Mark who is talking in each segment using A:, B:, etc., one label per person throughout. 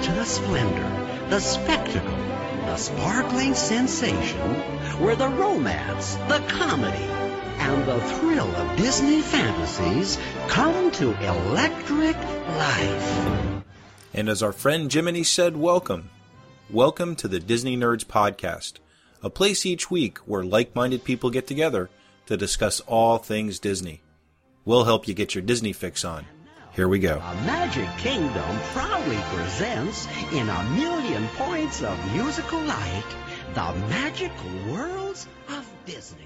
A: to the splendor, the spectacle, the sparkling sensation, where the romance, the comedy, and the thrill of Disney fantasies come to electric life.
B: And as our friend Jiminy said, welcome. Welcome to the Disney Nerds Podcast, a place each week where like-minded people get together to discuss all things Disney. We'll help you get your Disney fix on. Here we go.
A: A Magic Kingdom proudly presents, in a million points of musical light, the magic worlds of Disney.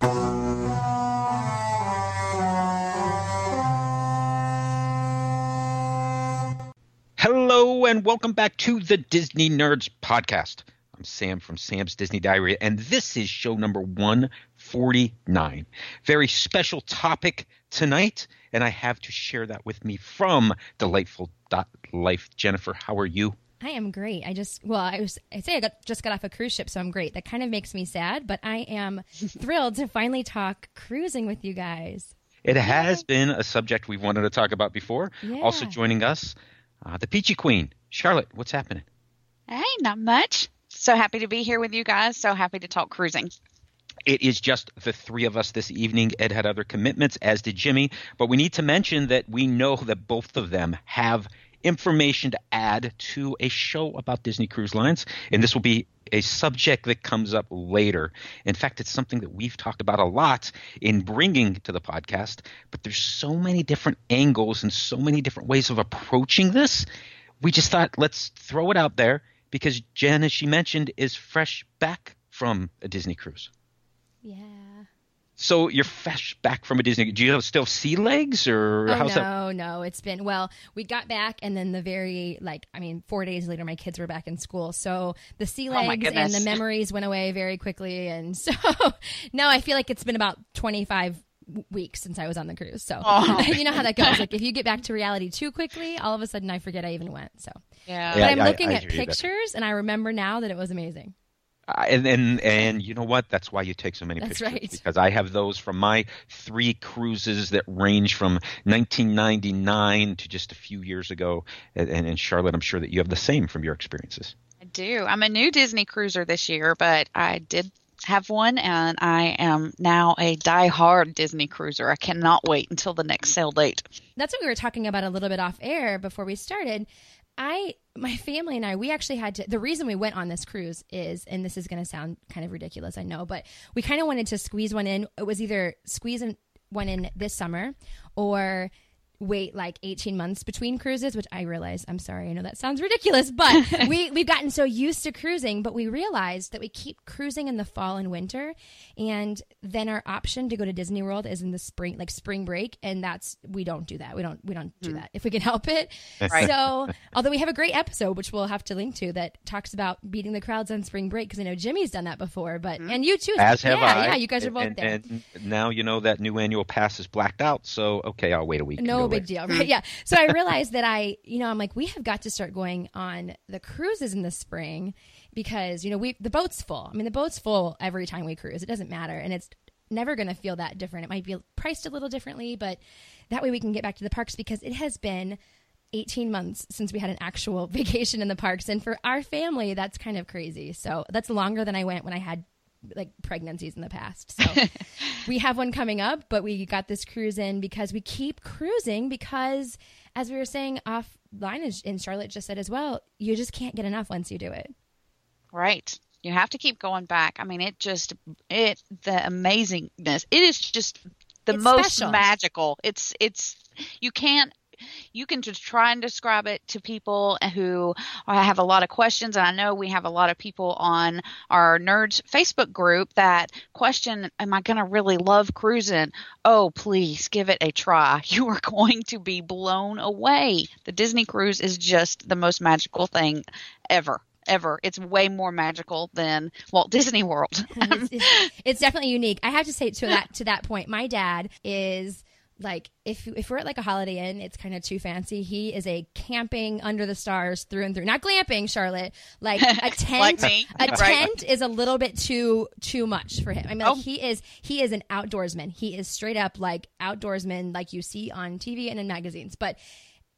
C: Hello and welcome back to the Disney Nerds Podcast. I'm Sam from Sam's Disney Diary, and this is show number 149. Very special topic tonight, and I have to share that with me from Delightful Life. Jennifer, how are you?
D: I am great. I just got off a cruise ship, so I'm great. That kind of makes me sad, but I am thrilled to finally talk cruising with you guys.
C: It has been a subject we've wanted to talk about before.
D: Yeah.
C: Also joining us, the Peachy Queen, Charlotte. What's happening?
E: Hey, not much. So happy to be here with you guys. So happy to talk cruising.
C: It is just the three of us this evening. Ed had other commitments, as did Jimmy. But we need to mention that we know that both of them have information to add to a show about Disney Cruise Lines. And this will be a subject that comes up later. In fact, it's something that we've talked about a lot in bringing to the podcast. But there's so many different angles and so many different ways of approaching this. We just thought, let's throw it out there. Because Jen, as she mentioned, is fresh back from a Disney cruise.
D: Yeah.
C: So you're fresh back from a Disney. Do you still sea legs or how's that?
D: No. It's been, we got back and then 4 days later, my kids were back in school. So the sea legs and the memories went away very quickly. And so no, I feel like it's been about 25 weeks since I was on the cruise. So you know how that goes. Like if you get back to reality too quickly, all of a sudden I forget I even went. So
E: yeah.
D: But I'm looking at pictures and I remember now that it was amazing.
C: And you know what? That's why you take so many pictures.
D: Right.
C: Because I have those from my 3 cruises that range from 1999 to just a few years ago. And Charlotte, I'm sure that you have the same from your experiences.
E: I do. I'm a new Disney cruiser this year, but I did have one, and I am now a die-hard Disney cruiser. I cannot wait until the next sale date.
D: That's what we were talking about a little bit off air before we started. My family and I, we actually had to, the reason we went on this cruise is, and this is going to sound kind of ridiculous, I know, but we kind of wanted to squeeze one in. It was either one in this summer or wait like 18 months between cruises, which I realized, I'm sorry, I know that sounds ridiculous, but we've gotten so used to cruising, but we realized that we keep cruising in the fall and winter, and then our option to go to Disney World is in the spring, like spring break, and we don't do that. We don't do that if we can help it. Right. So, although we have a great episode, which we'll have to link to, that talks about beating the crowds on spring break, because I know Jimmy's done that before, but and you too.
C: As have I.
D: Yeah, you guys are both there.
C: And now you know that new annual pass is blacked out, so okay, I'll wait a week.
D: No big deal, right? Yeah. So I realized that I'm like, we have got to start going on the cruises in the spring because, the boat's full. I mean, the boat's full every time we cruise. It doesn't matter. And it's never going to feel that different. It might be priced a little differently, but that way we can get back to the parks, because it has been 18 months since we had an actual vacation in the parks. And for our family, that's kind of crazy. So that's longer than I went when I had like pregnancies in the past. So we have one coming up, but we got this cruise in because we keep cruising, because as we were saying offline, and Charlotte just said as well, you just can't get enough once you do it.
E: Right. You have to keep going back. I mean, the amazingness, it is just the most
D: special.
E: Magical. You can just try and describe it to people who have a lot of questions. And I know we have a lot of people on our Nerds Facebook group that question, am I going to really love cruising? Oh, please give it a try. You are going to be blown away. The Disney cruise is just the most magical thing ever. It's way more magical than Walt Disney World.
D: It's definitely unique. I have to say to that point, my dad is like, if we're at like a Holiday Inn, it's kind of too fancy. He is a camping under the stars through and through. Not glamping, Charlotte. Like a tent.
E: Like me.
D: Tent is a little bit too much for him. I mean, like, he is an outdoorsman. He is straight up like outdoorsman, like you see on TV and in magazines. But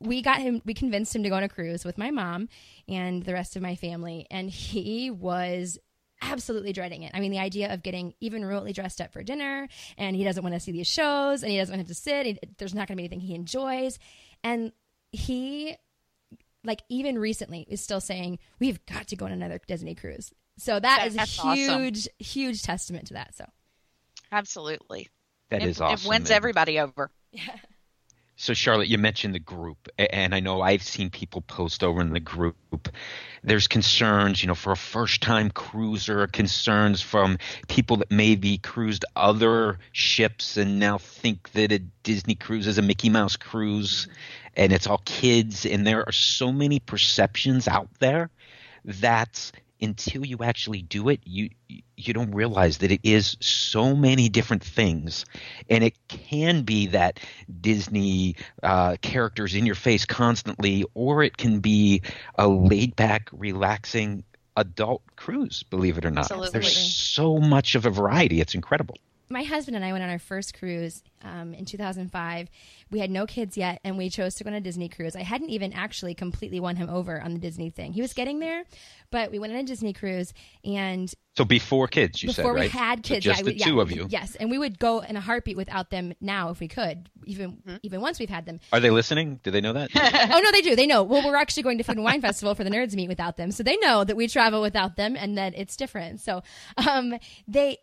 D: we convinced him to go on a cruise with my mom and the rest of my family, and he was absolutely dreading it. I mean, the idea of getting even remotely dressed up for dinner, and he doesn't want to see these shows, and he doesn't want to sit. There's not going to be anything he enjoys. And he, like, even recently is still saying, we've got to go on another Disney cruise. So that's a huge, awesome. Huge testament to that. So
C: absolutely. That is awesome.
E: It wins everybody over.
D: Yeah.
C: So, Charlotte, you mentioned the group, and I know I've seen people post over in the group. There's concerns, for a first-time cruiser, concerns from people that maybe cruised other ships and now think that a Disney cruise is a Mickey Mouse cruise, and it's all kids. And there are so many perceptions out there that until you actually do it, you don't realize that it is so many different things. And it can be that Disney characters in your face constantly, or it can be a laid-back, relaxing adult cruise, believe it or not.
E: Absolutely.
C: There's so much of a variety. It's incredible.
D: My husband and I went on our first cruise in 2005. We had no kids yet, and we chose to go on a Disney cruise. I hadn't even actually completely won him over on the Disney thing. He was getting there, but we went on a Disney cruise. And
C: so before kids, you said, right?
D: Before we had kids.
C: So just the two of you.
D: Yes, and we would go in a heartbeat without them now if we could, even once we've had them.
C: Are they listening? Do they know that?
D: Oh, no, they do. They know. Well, we're actually going to Food and Wine Festival for the Nerds Meet without them, so they know that we travel without them and that it's different. So they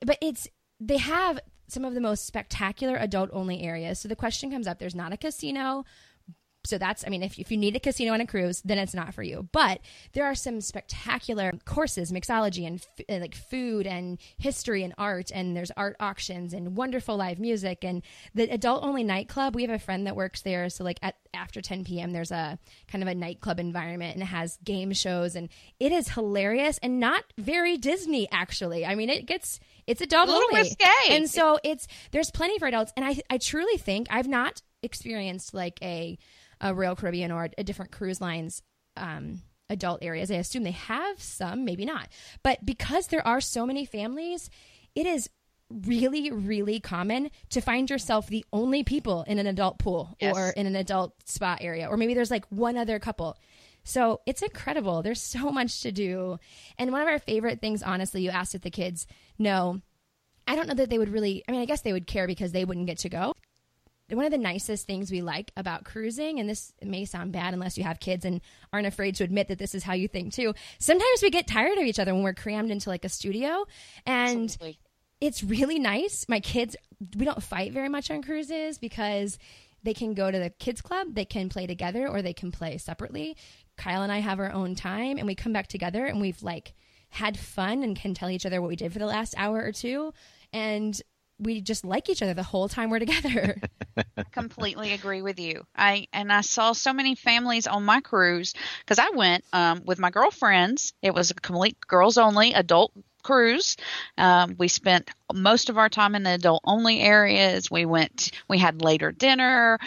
D: have some of the most spectacular adult-only areas. So the question comes up, there's not a casino. So that's, I mean, if you need a casino on a cruise, then it's not for you. But there are some spectacular courses, mixology and like food and history and art, and there's art auctions and wonderful live music. And the adult-only nightclub, we have a friend that works there. So like after 10 p.m., there's a kind of a nightclub environment, and it has game shows, and it is hilarious and not very Disney, actually. I mean, it's adult only.
E: A little risque.
D: And so there's plenty for adults. And I truly think I've not experienced like a Royal Caribbean or a different cruise lines adult areas. I assume they have some, maybe not. But because there are so many families, it is really, really common to find yourself the only people in an adult pool or in an adult spa area. Or maybe there's like one other couple. So it's incredible. There's so much to do. And one of our favorite things, honestly, you asked if the kids know. I don't know that they would really, I mean, I guess they would care because they wouldn't get to go. One of the nicest things we like about cruising, and this may sound bad unless you have kids and aren't afraid to admit that this is how you think too. Sometimes we get tired of each other when we're crammed into like a studio, and
E: Absolutely.
D: It's really nice. My kids, we don't fight very much on cruises because they can go to the kids club, they can play together, or they can play separately. Kyle and I have our own time, and we come back together, and we've like had fun and can tell each other what we did for the last hour or two, and we just like each other the whole time we're together.
E: Completely agree with you. I saw so many families on my cruise because I went with my girlfriends. It was a complete girls only adult cruise. We spent most of our time in the adult only areas. We had later dinner.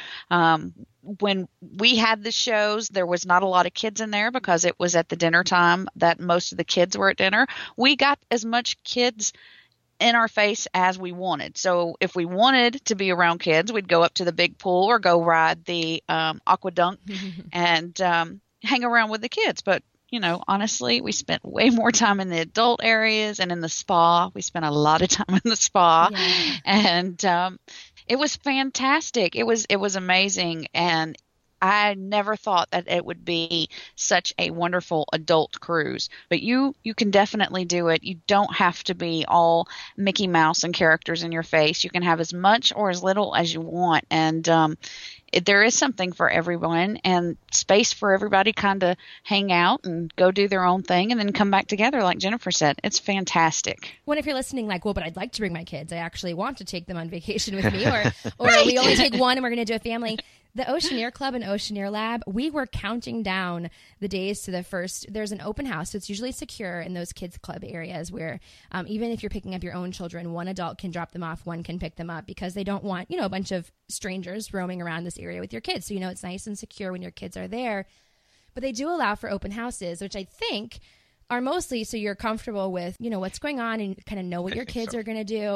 E: When we had the shows, there was not a lot of kids in there because it was at the dinner time that most of the kids were at dinner. We got as much kids in our face as we wanted. So if we wanted to be around kids, we'd go up to the big pool or go ride the aquadunk and hang around with the kids. But, honestly, we spent way more time in the adult areas and in the spa. We spent a lot of time in the spa.
D: Yeah.
E: And it was fantastic. It was amazing. And I never thought that it would be such a wonderful adult cruise, but you can definitely do it. You don't have to be all Mickey Mouse and characters in your face. You can have as much or as little as you want. And there is something for everyone and space for everybody kind of hang out and go do their own thing and then come back together. Like Jennifer said, it's fantastic.
D: Well, if you're listening like, well, but I'd like to bring my kids. I actually want to take them on vacation with me or we only take one and we're going to do a family. The Oceaneer Club and Oceaneer Lab, we were counting down the days to the first. There's an open house, so it's usually secure in those kids club areas where even if you're picking up your own children, one adult can drop them off, one can pick them up because they don't want, a bunch of strangers roaming around this area with your kids. So, it's nice and secure when your kids are there. But they do allow for open houses, which I think are mostly so you're comfortable with, what's going on and kind of know what your kids are going to do.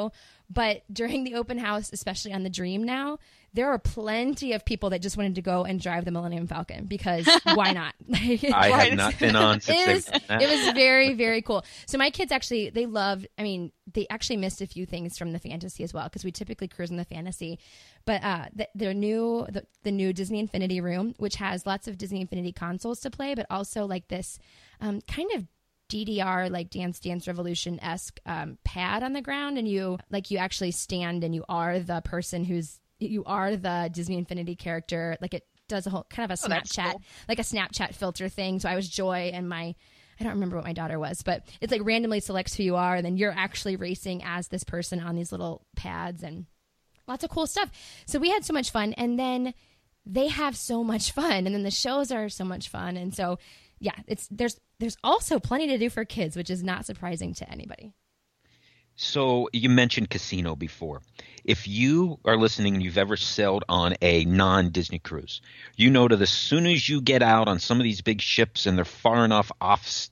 D: But during the open house, especially on the Dream now, there are plenty of people that just wanted to go and drive the Millennium Falcon because why not?
C: I have not been on since
D: it was very, very cool. So my kids actually, they actually missed a few things from the fantasy as well because we typically cruise in the fantasy. But the new Disney Infinity Room, which has lots of Disney Infinity consoles to play, but also like this kind of DDR, like Dance Dance Revolution-esque pad on the ground, and you actually stand and you are the person you are the Disney Infinity character. Like it does a whole kind of a Snapchat, cool. Like a Snapchat filter thing. So I was Joy and I don't remember what my daughter was, but it's like randomly selects who you are. And then you're actually racing as this person on these little pads and lots of cool stuff. So we had so much fun. And then they have so much fun. And then the shows are so much fun. And so, yeah, there's also plenty to do for kids, which is not surprising to anybody.
C: So you mentioned casino before. If you are listening and you've ever sailed on a non-Disney cruise, you know that as soon as you get out on some of these big ships and they're far enough off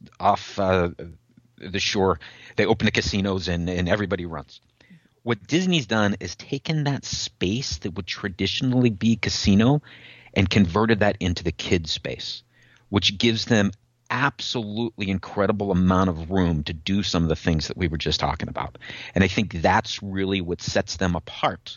C: the shore, they open the casinos and everybody runs. What Disney's done is taken that space that would traditionally be casino and converted that into the kids' space, which gives them absolutely incredible amount of room to do some of the things that we were just talking about. And I think that's really what sets them apart.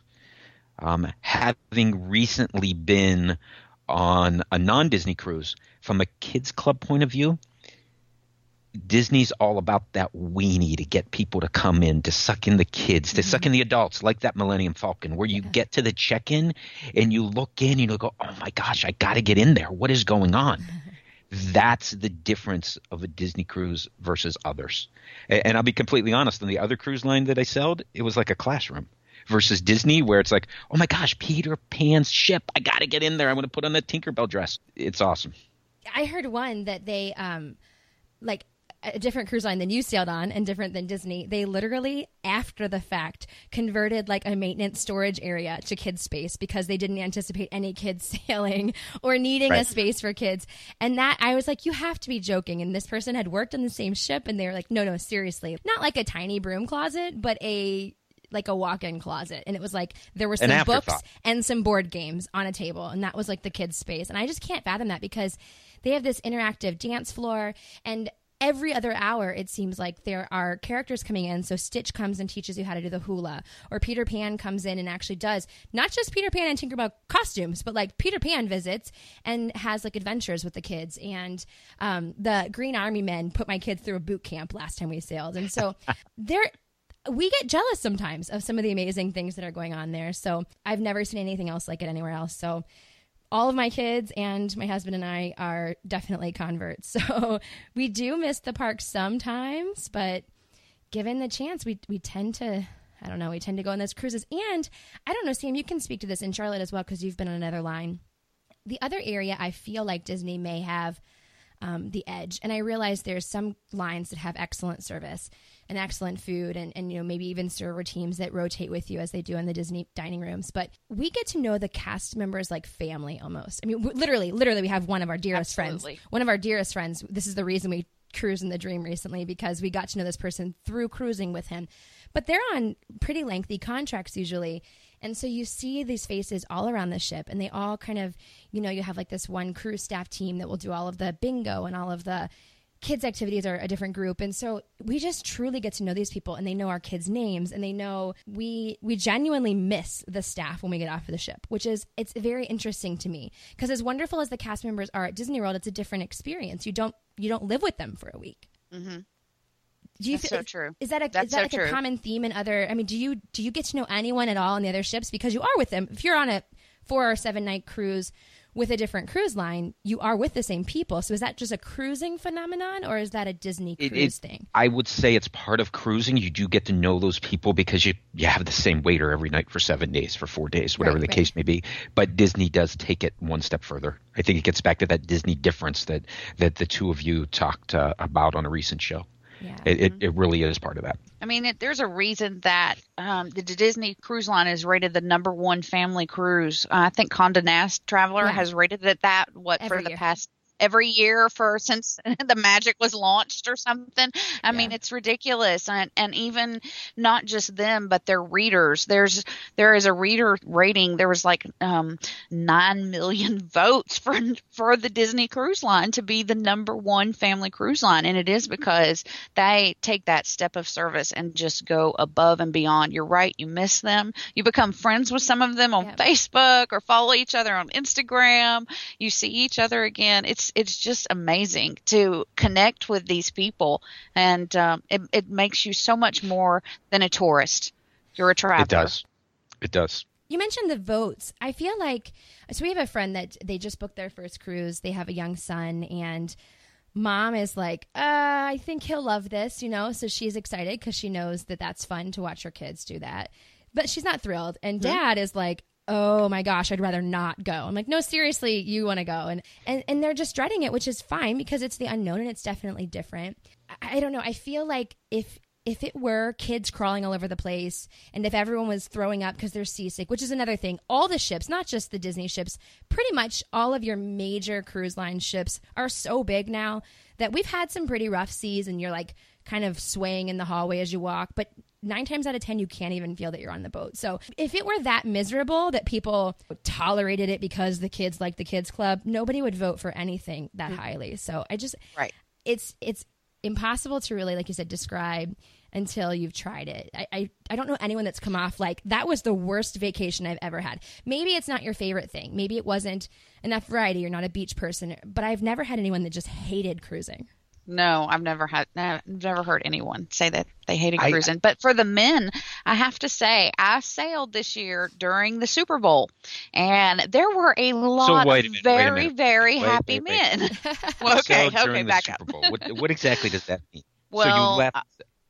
C: Having recently been on a non-Disney cruise, from a kids club point of view, Disney's all about that weenie to get people to come in, to suck in the kids, to suck in the adults, like that Millennium Falcon, where you get to the check-in and you look in and you go, oh my gosh, I got to get in there. What is going on? That's the difference of a Disney cruise versus others. And I'll be completely honest, on the other cruise line that I sailed, it was like a classroom versus Disney where it's like, oh my gosh, Peter Pan's ship. I got to get in there. I want to put on a Tinkerbell dress. It's awesome.
D: I heard one that they like a different cruise line than you sailed on and different than Disney. They literally, after the fact, converted like a maintenance storage area to kids space because they didn't anticipate any kids sailing or needing a space for kids. And that I was like, you have to be joking. And this person had worked on the same ship and they were like, no, seriously, not like a tiny broom closet, but like a walk-in closet. And it was like there were some books and some board games on a table. And that was like the kids space. And I just can't fathom that because they have this interactive dance floor and every other hour, it seems like there are characters coming in. So Stitch comes and teaches you how to do the hula, or Peter Pan comes in and actually does not just Peter Pan and Tinkerbell costumes, but like Peter Pan visits and has like adventures with the kids. And the Green Army Men put my kids through a boot camp last time we sailed. And so we get jealous sometimes of some of the amazing things that are going on there. So I've never seen anything else like it anywhere else. So all of my kids and my husband and I are definitely converts. So we do miss the park sometimes, but given the chance, we tend to, we tend to go on those cruises. And I don't know, Sam, you can speak to this in Charlotte as well because you've been on another line. The other area I feel like Disney may have the edge. And I realize there's some lines that have excellent service and excellent food and maybe even server teams that rotate with you as they do in the Disney dining rooms. But we get to know the cast members like family almost. I mean, literally, we have one of our dearest friends. One of our dearest friends. This is the reason we cruised in the Dream recently, because we got to know this person through cruising with him. But they're on pretty lengthy contracts usually. And so you see these faces all around the ship, and they all kind of, you have like this one cruise staff team that will do all of the bingo and all of the kids' activities are a different group. And so we just truly get to know these people, and they know our kids' names, and they know we genuinely miss the staff when we get off of the ship, it's very interesting to me, because as wonderful as the cast members are at Disney World, it's a different experience. You don't live with them for a week. Mm-hmm.
E: That's so true.
D: Is that a common theme in other? I mean, do you get to know anyone at all on the other ships because you are with them? If you're on a 4 or 7 night cruise with a different cruise line, you are with the same people. So is that just a cruising phenomenon, or is that a Disney cruise thing?
C: I would say it's part of cruising. You do get to know those people because you have the same waiter every night for 7 days, for 4 days, whatever the case may be. But Disney does take it one step further. I think it gets back to that Disney difference that the two of you talked about on a recent show. Yeah. It really is part of that.
E: I mean, there's a reason that the Disney Cruise Line is rated the ¡1 family cruise. I think Condé Nast Traveler has rated it that for the past every year since the Magic was launched or something. I mean, it's ridiculous. And even not just them, but their readers. There is a reader rating. There was like 9 million votes for the Disney Cruise Line to be the #1 family cruise line. And it is because they take that step of service and just go above and beyond. You're right. You miss them. You become friends with some of them on Facebook or follow each other on Instagram. You see each other again. It's just amazing to connect with these people. And it makes you so much more than a tourist. You're a traveler.
C: It does.
D: You mentioned the votes. I feel like, so we have a friend that they just booked their first cruise. They have a young son, and mom is like, I think he'll love this, you know? So she's excited because she knows that that's fun to watch her kids do that. But she's not thrilled. And dad is like, oh my gosh, I'd rather not go. I'm like, no, seriously, you want to go. And they're just dreading it, which is fine because it's the unknown and it's definitely different. I don't know. I feel like if it were kids crawling all over the place and if everyone was throwing up because they're seasick, which is another thing, all the ships, not just the Disney ships, pretty much all of your major cruise line ships are so big now that we've had some pretty rough seas and you're like kind of swaying in the hallway as you walk. But 9 times out of 10, you can't even feel that you're on the boat. So if it were that miserable that people tolerated it because the kids like the kids club, nobody would vote for anything that highly. So it's impossible to really, like you said, describe until you've tried it. I don't know anyone that's come off like, that was the worst vacation I've ever had. Maybe it's not your favorite thing. Maybe it wasn't enough variety. You're not a beach person. But I've never had anyone that just hated cruising.
E: No, I've never heard anyone say that they hated cruising. But for the men, I have to say, I sailed this year during the Super Bowl, and there were a lot of very happy men. Well, okay, back up.
C: What exactly does that mean?
E: Well,
C: so you left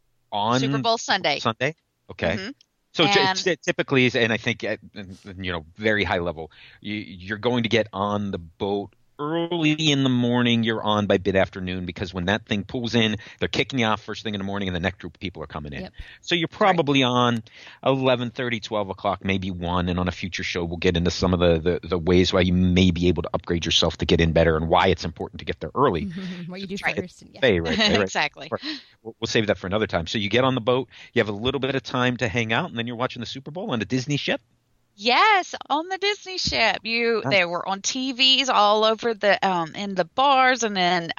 C: on
E: Super Bowl Sunday.
C: Sunday? Okay. Mm-hmm. So typically, and I think at very high level, you're going to get on the boat early in the morning. You're on by mid-afternoon because when that thing pulls in, they're kicking you off first thing in the morning and the next group of people are coming in. Yep. So you're probably on 11:30, 12 o'clock, maybe 1. And on a future show, we'll get into some of the ways why you may be able to upgrade yourself to get in better and why it's important to get there early.
D: What you do first.
E: Right. Exactly.
C: We'll save that for another time. So you get on the boat, you have a little bit of time to hang out, and then you're watching the Super Bowl on a Disney ship.
E: Yes, on the Disney ship. They were on TVs all over in the bars and in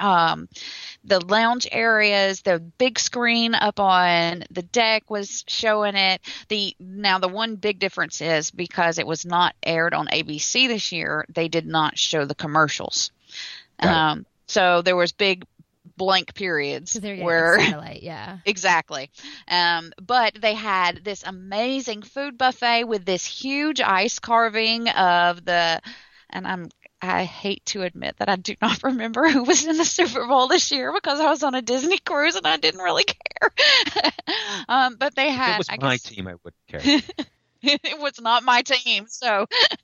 E: the lounge areas. The big screen up on the deck was showing it. Now the one big difference is because it was not aired on ABC this year, they did not show the commercials. So there was big blank periods where
D: satellite,
E: exactly. But they had this amazing food buffet with this huge ice carving of I hate to admit that I do not remember who was in the Super Bowl this year because I was on a Disney cruise and I didn't really care. But they had.
C: If it was my team, I wouldn't care.
E: It was not my team, so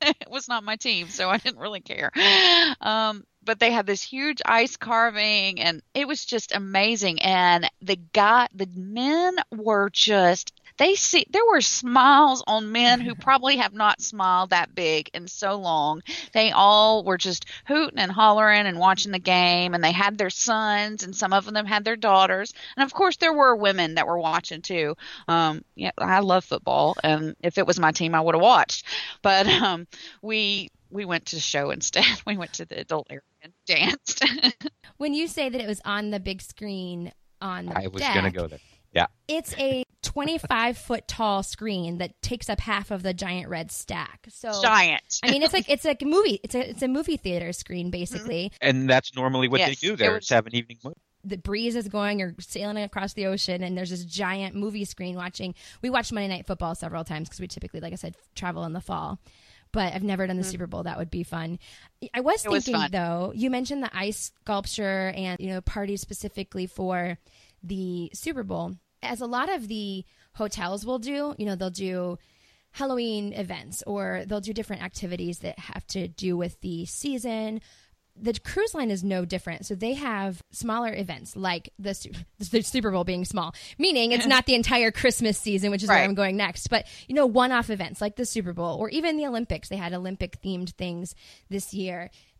E: I didn't really care. But they had this huge ice carving, and it was just amazing. And the men were just there were smiles on men who probably have not smiled that big in so long. They all were just hooting and hollering and watching the game, and they had their sons, and some of them had their daughters. And of course, there were women that were watching too. I love football, and if it was my team, I would have watched. But we went to the show instead. We went to the adult area and danced.
D: When you say that it was on the big screen on the deck,
C: I was going to go there. Yeah.
D: It's a 25-foot tall screen that takes up half of the giant red stack. So
E: giant.
D: I mean, it's like a movie. It's a movie theater screen basically.
C: And that's normally what they do there. It's have an evening movie.
D: The breeze is going or sailing across the ocean, and there's this giant movie screen watching. We watched Monday Night Football several times because we typically, like I said, travel in the fall. But I've never done the Super Bowl. That would be fun. I was thinking, though, you mentioned the ice sculpture and, parties specifically for the Super Bowl. As a lot of the hotels will do, they'll do Halloween events or they'll do different activities that have to do with the season. The cruise line is no different. So they have smaller events like the Super Bowl being small, meaning it's not the entire Christmas season, which is where I'm going next. But, one-off events like the Super Bowl or even the Olympics. They had Olympic-themed things this year.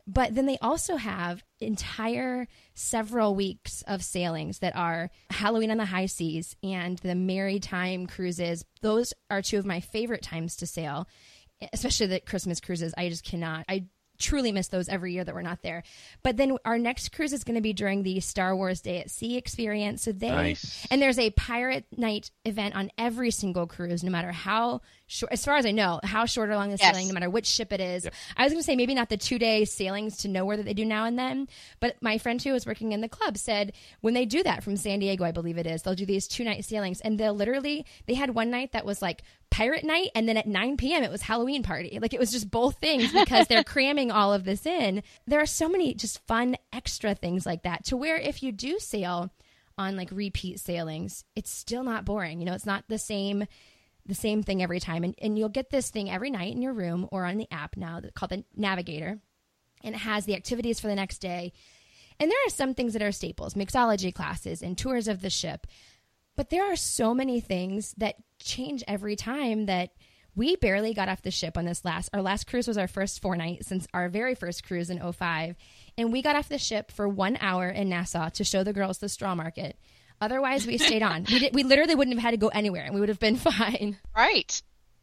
D: But then they also have entire several weeks of sailings that are Halloween on the high seas and the Maritime cruises. Those are two of my favorite times to sail, especially the Christmas cruises. I just cannot. I truly miss those every year that we're not there. But then our next cruise is going to be during the Star Wars Day at Sea experience. So
C: Nice.
D: and there's a pirate night event on every single cruise, no matter how short, as far as I know, how short or long the sailing, no matter which ship it is.
C: Yep.
D: I was going to say maybe not the 2-day sailings to nowhere that they do now and then, but my friend who was working in the club said when they do that from San Diego, I believe it is, they'll do these 2-night sailings, and they had one night that was like pirate night, and then at 9 p.m. it was Halloween party. Like, it was just both things because they're cramming all of this in. There are so many just fun extra things like that, to where if you do sail on like repeat sailings, it's still not boring. You know, it's not the same thing every time. And you'll get this thing every night in your room or on the app now called the Navigator. And it has the activities for the next day. And there are some things that are staples, mixology classes and tours of the ship. But there are so many things that change every time that we barely got off the ship on our last cruise was our first 4-night since our very first cruise in 2005. And we got off the ship for 1 hour in Nassau to show the girls the straw market. Otherwise, we stayed on. We literally wouldn't have had to go anywhere, and we would have been fine.
E: Right.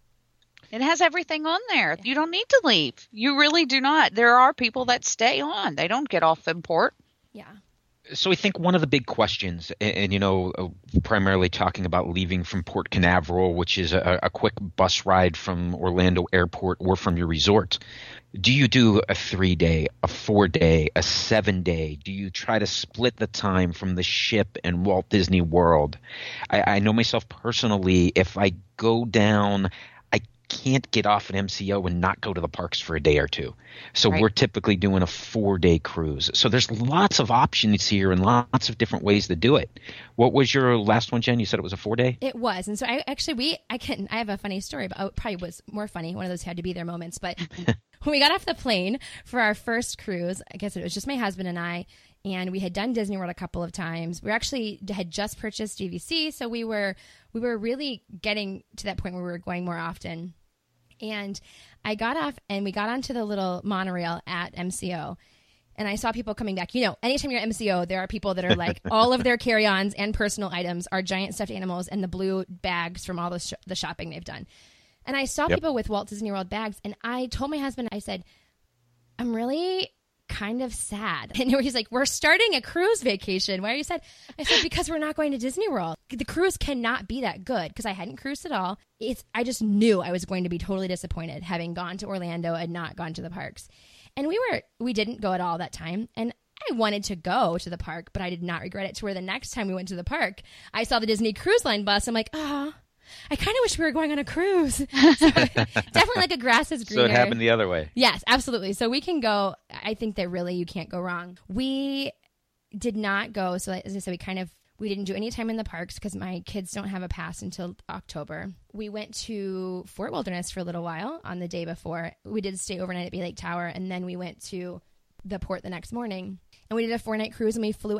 E: It has everything on there. You don't need to leave. You really do not. There are people that stay on. They don't get off in port.
D: Yeah.
C: So I think one of the big questions, and primarily talking about leaving from Port Canaveral, which is a quick bus ride from Orlando Airport or from your resort. Do you do a 3-day, a 4-day, a 7-day? Do you try to split the time from the ship and Walt Disney World? I know myself personally, if I go down, I can't get off at MCO and not go to the parks for a day or two. So
E: Right.
C: we're typically doing a 4-day cruise. So there's lots of options here and lots of different ways to do it. What was your last one, Jen? You said it was a 4-day?
D: It was. And so I have a funny story, but it probably was more funny. One of those had to be there moments. But when we got off the plane for our first cruise, I guess it was just my husband and I, and we had done Disney World a couple of times. We actually had just purchased DVC, so we were really getting to that point where we were going more often. And I got off and we got onto the little monorail at MCO. And I saw people coming back. You know, anytime you're at MCO, there are people that are like, all of their carry-ons and personal items are giant stuffed animals and the blue bags from all the shopping they've done. And I saw people with Walt Disney World bags. And I told my husband, I said, I'm really kind of sad. And he's like, we're starting a cruise vacation. Why are you sad? I said, because we're not going to Disney World. The cruise cannot be that good because I hadn't cruised at all. I just knew I was going to be totally disappointed having gone to Orlando and not gone to the parks. And we didn't go at all that time. And I wanted to go to the park, but I did not regret it, to where the next time we went to the park, I saw the Disney Cruise Line bus. I'm like, I kind of wish we were going on a cruise. So, definitely like a grass is greener.
C: So it happened the other way.
D: Yes, absolutely. So we can go. I think that really you can't go wrong. We did not go. So as I said, we didn't do any time in the parks because my kids don't have a pass until October. We went to Fort Wilderness for a little while on the day before. We did stay overnight at Bay Lake Tower, and then we went to the port the next morning. And we did a 4-night cruise, and we flew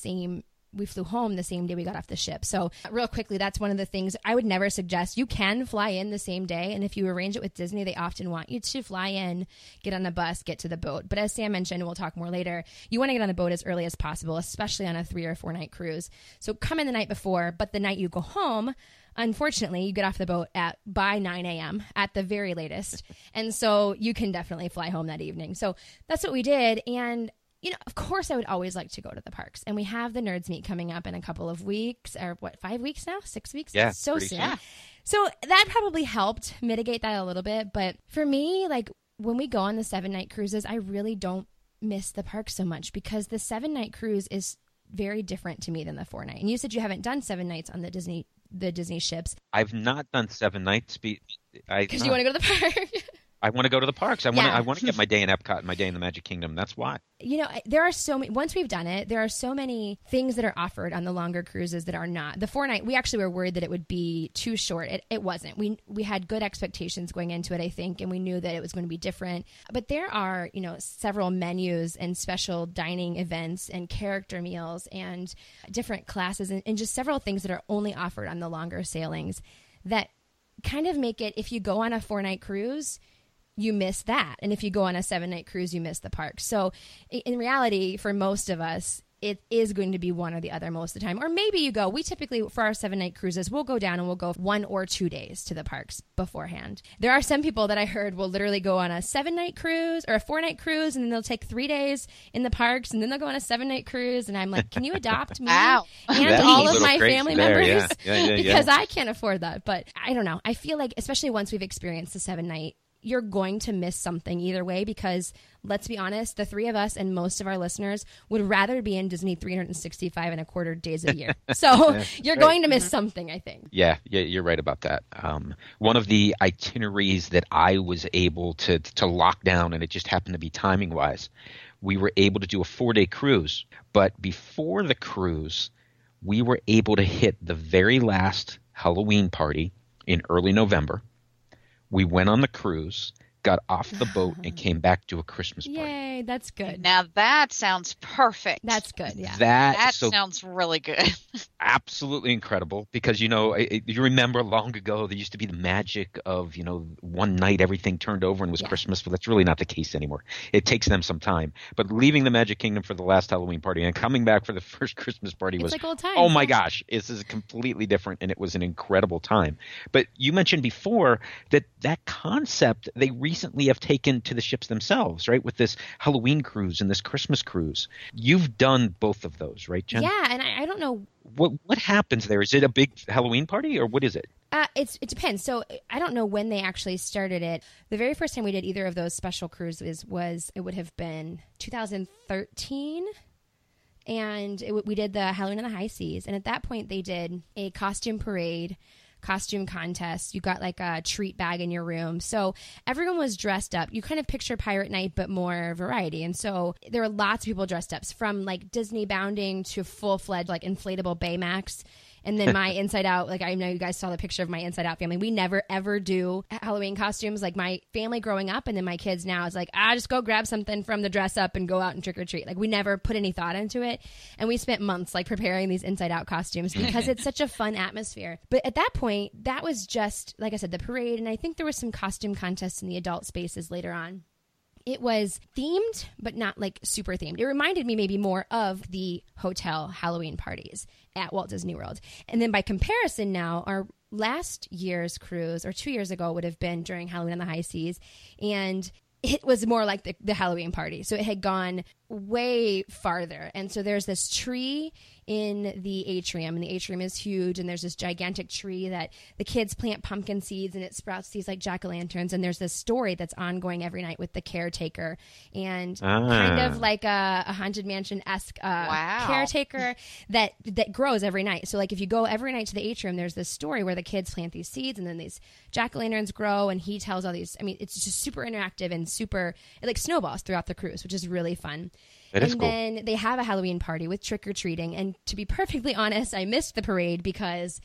D: home the same day we got off the ship. So real quickly, that's one of the things I would never suggest. You can fly in the same day. And if you arrange it with Disney, they often want you to fly in, get on the bus, get to the boat. But as Sam mentioned, and we'll talk more later, you want to get on the boat as early as possible, especially on a 3 or 4 night cruise. So come in the night before, but the night you go home, unfortunately, you get off the boat by 9 a.m. at the very latest. And so you can definitely fly home that evening. So that's what we did. And of course, I would always like to go to the parks. And we have the Nerds Meet coming up in a couple of weeks, or 5 weeks now? 6 weeks?
C: Yeah.
D: So soon. Yeah. So that probably helped mitigate that a little bit. But for me, like when we go on the 7-night cruises, I really don't miss the park so much because the 7-night cruise is very different to me than the 4-night. And you said you haven't done 7 nights on the Disney ships.
C: I've not done 7 nights.
D: Because you want to go to the park.
C: I want to go to the parks. I want to get my day in Epcot and my day in the Magic Kingdom. That's why.
D: There are so many, once we've done it, there are so many things that are offered on the longer cruises that are not. The 4-night, we actually were worried that it would be too short. It wasn't. We had good expectations going into it, I think, and we knew that it was going to be different. But there are, several menus and special dining events and character meals and different classes and just several things that are only offered on the longer sailings that kind of make it, if you go on a 4-night cruise, you miss that. And if you go on a 7-night cruise, you miss the park. So in reality, for most of us, it is going to be one or the other most of the time. Or maybe you go, we typically, for our 7-night cruises, we'll go down and we'll go 1 or 2 days to the parks beforehand. There are some people that I heard will literally go on a 7-night cruise or a 4-night cruise, and then they'll take 3 days in the parks, and then they'll go on a 7-night cruise. And I'm like, can you adopt me
E: Wow.
D: and
C: That's
D: all
C: a
D: of
C: little
D: my
C: crazy
D: family
C: there,
D: members?
C: yeah.
D: Because I can't afford that. But I don't know. I feel like, especially once we've experienced the 7-night, you're going to miss something either way, because let's be honest, the three of us and most of our listeners would rather be in Disney 365 and a quarter days a year. So you're going to miss something, I think.
C: Yeah, you're right about that. One of the itineraries that I was able to lock down, and it just happened to be timing wise, we were able to do a 4-day cruise. But before the cruise, we were able to hit the very last Halloween party in early November. We went on the cruise, got off the boat, and came back to a Christmas party.
D: Yay, that's good.
E: Now that sounds perfect.
D: That's good, yeah.
E: That sounds really good.
C: Absolutely incredible, because, you know, you remember long ago there used to be the magic of, you know, one night everything turned over and was Christmas, but that's really not the case anymore. It takes them some time. But leaving the Magic Kingdom for the last Halloween party and coming back for the first Christmas party was
D: like old times.
C: Oh my gosh, this is completely different, and it was an incredible time. But you mentioned before that concept they recently have taken to the ships themselves, right? With this Halloween cruise and this Christmas cruise. You've done both of those, right, Jen?
D: Yeah, and I don't know.
C: What happens there? Is it a big Halloween party, or what is it?
D: It depends. So I don't know when they actually started it. The very first time we did either of those special cruises it would have been 2013. And we did the Halloween on the High Seas. And at that point, they did a costume parade, costume contest. You got like a treat bag in your room. So everyone was dressed up. You kind of picture Pirate Night, but more variety. And so there were lots of people dressed up, from like Disney bounding to full-fledged like inflatable Baymax. And then my Inside Out, like I know you guys saw the picture of my Inside Out family. We never, ever do Halloween costumes. Like my family growing up, and then my kids now is like, just go grab something from the dress up and go out and trick or treat. Like we never put any thought into it. And we spent months like preparing these Inside Out costumes because it's such a fun atmosphere. But at that point, that was just, like I said, the parade. And I think there was some costume contests in the adult spaces later on. It was themed, but not like super themed. It reminded me maybe more of the hotel Halloween parties at Walt Disney World. And then by comparison now, our last year's cruise, or 2 years ago, would have been during Halloween on the High Seas. And it was more like the Halloween party. So it had gone way farther. And so there's this tree in the atrium, and the atrium is huge, and there's this gigantic tree that the kids plant pumpkin seeds, and it sprouts these like jack-o'-lanterns, and there's this story that's ongoing every night with the caretaker, and kind of like a Haunted Mansion-esque caretaker that grows every night. So like if you go every night to the atrium, there's this story where the kids plant these seeds, and then these jack-o'-lanterns grow, and he tells all these, I mean, it's just super interactive and super, it like snowballs throughout the cruise, which is really fun. And then they have a Halloween party with trick-or-treating. And to be perfectly honest, I missed the parade because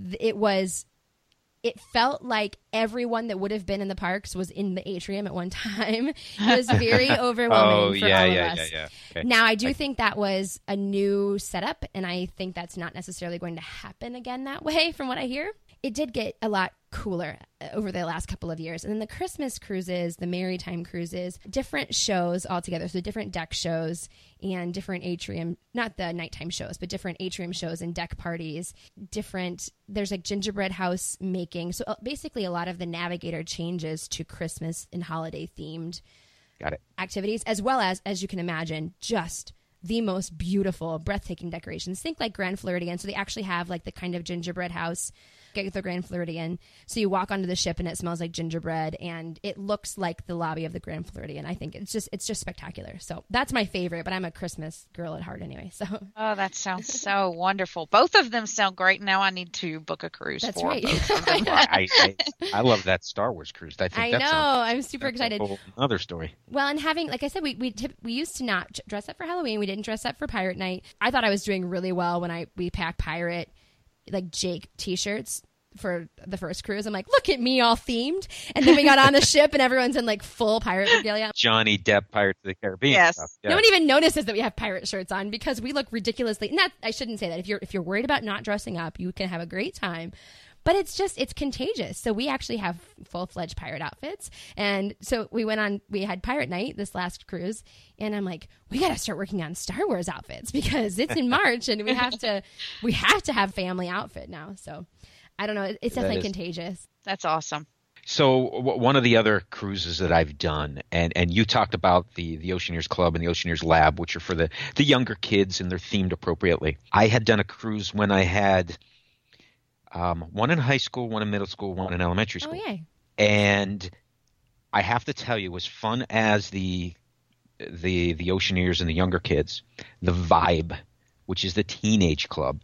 D: it felt like everyone that would have been in the parks was in the atrium at one time. It was very overwhelming for all of us. Okay. Now, I do think that was a new setup, and I think that's not necessarily going to happen again that way from what I hear. It did get a lot cooler over the last couple of years. And then the Christmas cruises, the Maritime cruises, different shows altogether. So different deck shows and different atrium, not the nighttime shows, but different atrium shows and deck parties. There's like gingerbread house making. So basically a lot of the Navigator changes to Christmas and holiday themed activities, as well as you can imagine, just the most beautiful, breathtaking decorations. Think like Grand Floridian. So they actually have like the kind of gingerbread house, get the Grand Floridian. So you walk onto the ship and it smells like gingerbread, and it looks like the lobby of the Grand Floridian. I think it's just spectacular. So that's my favorite, but I'm a Christmas girl at heart anyway. So
E: that sounds so wonderful. Both of them sound great. Now I need to book a cruise.
D: That's
E: for
D: right.
E: both of them.
C: I love that Star Wars cruise. I know.
D: I'm super excited.
C: Another story.
D: Well, and having, like I said, we used to not dress up for Halloween. We didn't dress up for Pirate Night. I thought I was doing really well when we packed pirate, like Jake t-shirts for the first cruise. I'm like, look at me all themed. And then we got on the ship and everyone's in like full pirate regalia.
C: Johnny Depp, Pirates of the Caribbean.
E: Yes.
C: Stuff.
D: No one even notices that we have pirate shirts on because we look ridiculously. I shouldn't say that. If you're worried about not dressing up, you can have a great time. but it's contagious. So we actually have full-fledged pirate outfits. And so we had pirate night this last cruise, and I'm like, we got to start working on Star Wars outfits because it's in March and we have to have family outfit now. So I don't know. It's definitely contagious.
E: That's awesome.
C: So one of the other cruises that I've done, and you talked about the Oceaneers Club and the Oceaneers Lab, which are for the younger kids and they're themed appropriately. I had done a cruise when I had one in high school, one in middle school, one in elementary school.
D: Oh, yay.
C: And I have to tell you, as fun as the Oceaneers and the younger kids, the Vibe, which is the teenage club,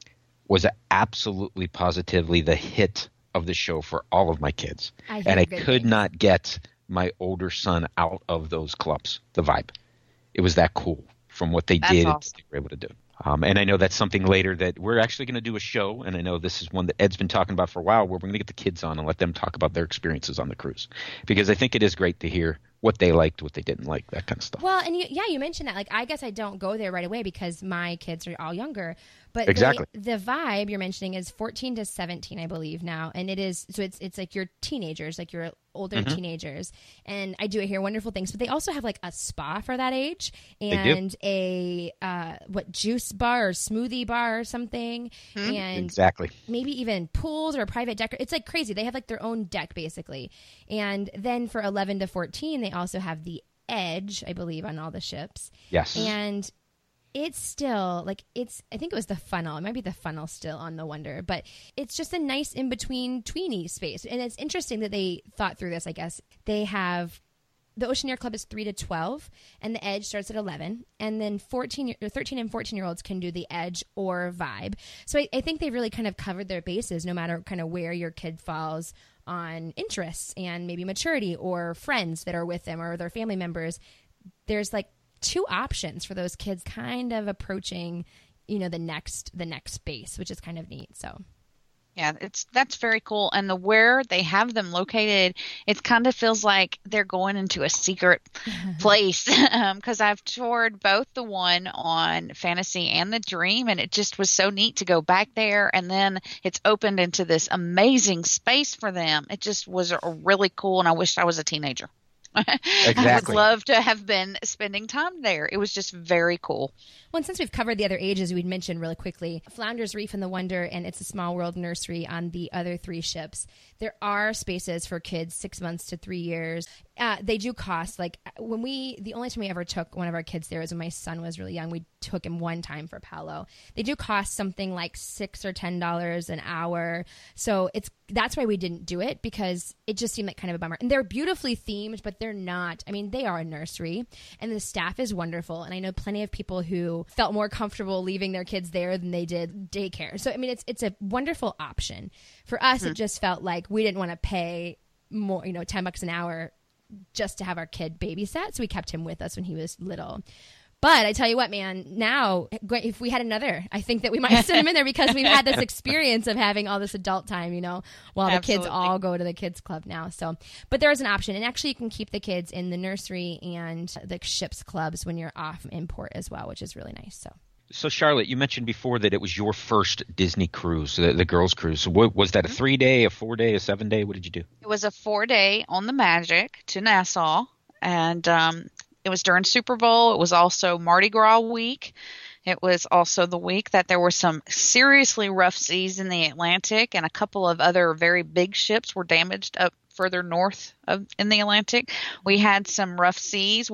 C: was absolutely positively the hit of the show for all of my kids. And I could not get my older son out of those clubs, the Vibe. It was that cool from what they did and what they were able to do. And I know that's something later that we're actually going to do a show, and I know this is one that Ed's been talking about for a while, where we're going to get the kids on and let them talk about their experiences on the cruise. Because I think it is great to hear what they liked, what they didn't like, that kind of stuff.
D: Well, and you mentioned that. Like, I guess I don't go there right away because my kids are all younger. But
C: exactly.
D: The Vibe you're mentioning is 14 to 17, I believe now, and it is so it's like your teenagers, like your older teenagers, and I do hear wonderful things. But they also have like a spa for that age and a juice bar or smoothie bar or something, and
C: exactly
D: maybe even pools or a private deck. It's like crazy. They have like their own deck basically, and then for 11 to 14, they also have the Edge, I believe, on all the ships.
C: Yes,
D: and it's still like I think it was the funnel. It might be the funnel still on the Wonder, but it's just a nice in between tweeny space. And it's interesting that they thought through this. I guess they have the Oceaneer Club is 3 to 12, and the Edge starts at 11, and then 13 and 14-year-olds can do the Edge or Vibe. So I think they've really kind of covered their bases, no matter kind of where your kid falls on interests and maybe maturity or friends that are with them or their family members. There's like 2 options for those kids kind of approaching, the next space, which is kind of neat. So
E: yeah, that's very cool. And where they have them located, it kind of feels like they're going into a secret place, because I've toured both the one on Fantasy and the Dream, and it just was so neat to go back there, and then it's opened into this amazing space for them. It just was a really cool, and I wished I was a teenager.
C: Exactly.
E: I would love to have been spending time there. It was just very cool.
D: Well, and since we've covered the other ages, we'd mentioned really quickly Flounders Reef and the Wonder and It's a Small World Nursery on the other 3 ships. There are spaces for kids 6 months to 3 years. They do cost. Like the only time we ever took one of our kids there was when my son was really young. We took him one time for Palo. They do cost something like $6 or $10 an hour. So that's why we didn't do it, because it just seemed like kind of a bummer. And they're beautifully themed, but they're not. I mean, they are a nursery, and the staff is wonderful. And I know plenty of people who felt more comfortable leaving their kids there than they did daycare. So I mean, it's a wonderful option. For us, it just felt like we didn't want to pay more, $10 an hour just to have our kid babysat. So we kept him with us when he was little. But I tell you what, man, now if we had another, I think that we might send him in there, because we've had this experience of having all this adult time, while the kids all go to the kids club now. So, but there is an option. And actually you can keep the kids in the nursery and the ship's clubs when you're off in port as well, which is really nice.
C: So Charlotte, you mentioned before that it was your first Disney cruise, the girls' cruise. So was that a 3-day, a 4-day, a 7-day? What did you do?
E: It was a 4-day on the Magic to Nassau, and it was during Super Bowl. It was also Mardi Gras week. It was also the week that there were some seriously rough seas in the Atlantic, and a couple of other very big ships were damaged up further north in the Atlantic. We had some rough seas.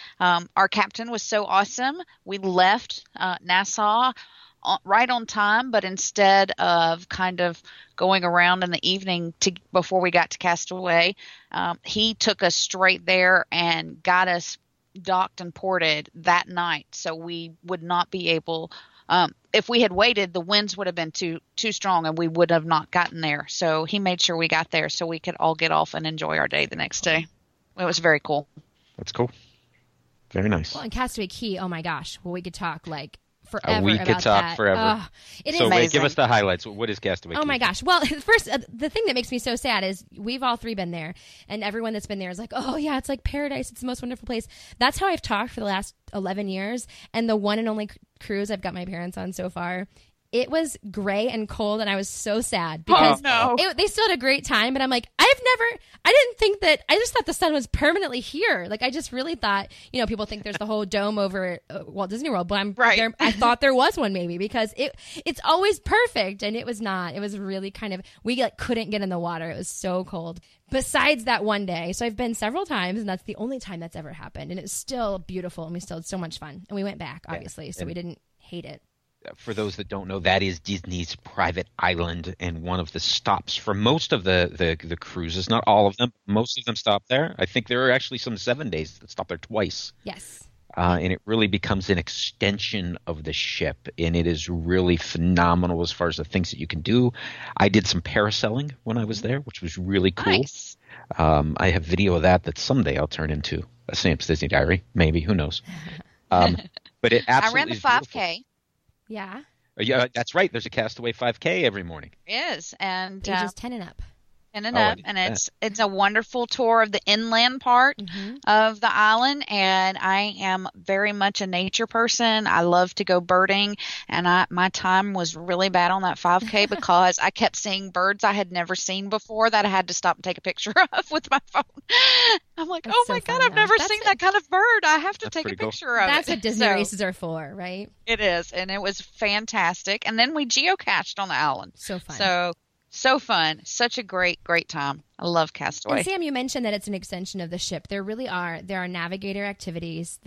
E: Our captain was so awesome. We left Nassau right on time, but instead of kind of going around in the evening before we got to Castaway, he took us straight there and got us docked and ported that night. So we would not be able, if we had waited, the winds would have been too strong and we would have not gotten there. So he made sure we got there so we could all get off and enjoy our day the next day. It was very cool.
C: That's cool. Very nice.
D: Well, and Castaway Cay, oh my gosh. Well, we could talk like forever.
C: We could talk forever.
D: It is
C: so
D: amazing.
C: Wait, give us the highlights. What is Castaway Cay?
D: Oh my gosh. Well, first, the thing that makes me so sad is we've all 3 been there, and everyone that's been there is like, oh yeah, it's like paradise. It's the most wonderful place. That's how I've talked for the last 11 years, and the one and only cruise I've got my parents on so far. it was gray and cold, and I was so sad because they still had a great time. But I'm like, I just thought the sun was permanently here. Like, I just really thought, people think there's the whole dome over Walt Disney World, but I thought there was one maybe because it's always perfect, and it was not. It was really kind of, we couldn't get in the water. It was so cold. Besides that one day, so I've been several times, and that's the only time that's ever happened, and it's still beautiful, and we still had so much fun, and we went back obviously, so we didn't hate it.
C: For those that don't know, that is Disney's private island, and one of the stops for most of the cruises. Not all of them, most of them stop there. I think there are actually some 7 days that stop there twice.
D: Yes.
C: And it really becomes an extension of the ship, and it is really phenomenal as far as the things that you can do. I did some parasailing when I was there, which was really cool.
E: Nice.
C: I have video of that someday I'll turn into a Sam's Disney Diary, maybe, who knows. But it absolutely
E: I ran the 5K.
D: Yeah.
C: Yeah, that's right. There's a Castaway 5K every morning.
E: Yes, and
D: ages 10 and up.
E: And it's a wonderful tour of the inland part of the island, and I am very much a nature person. I love to go birding, and my time was really bad on that 5K because I kept seeing birds I had never seen before that I had to stop and take a picture of with my phone. I'm like,
D: That's
E: my
D: so
E: God,
D: fun,
E: I've never
D: though.
E: seen that kind of bird. I have to
C: That's
E: take a
C: pretty cool.
E: picture of it.
D: That's what Disney
E: So,
D: races are for, right?
E: It is, and it was fantastic. And then we geocached on the island.
D: So fun.
E: So fun. Such a great time. I love Castaway.
D: And Sam, you mentioned that it's an extension of the ship. There are navigator activities.